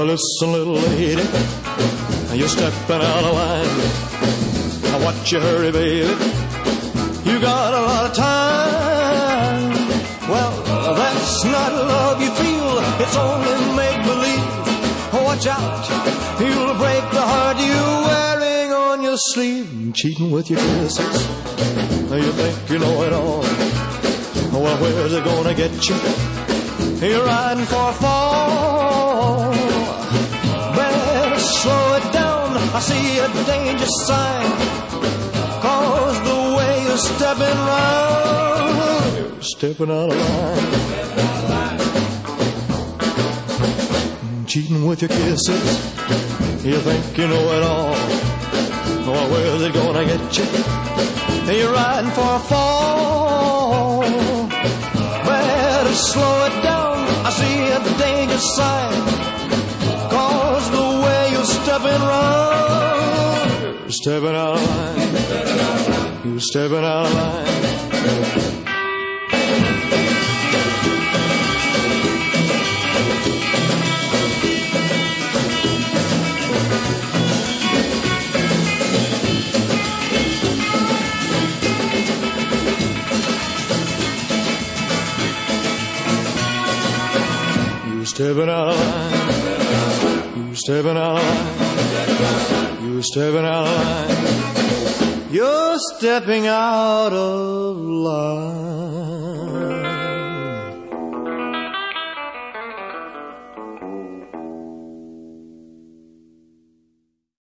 listen, little lady, you're stepping out of line. Now watch you hurry, baby, you got a lot of time. Well, that's not love you feel, it's only make-believe. Watch out, you'll break the heart you're wearing on your sleeve. Cheating with your kisses, you think you know it all. Well, where's it gonna get you? You're riding for a fall. Better slow it down, I see a danger sign. Cause the way you're stepping round, you're stepping out of line. Cheating with your kisses, you think you know it all. Well, where's it gonna get you? You're riding for a fall. Better slow it down, I see a danger sign. Cause the way you're stepping round, you're stepping out of line. You're stepping out of line. Stepping out of line, you stepping out of line, you stepping out of line, you're stepping out of line.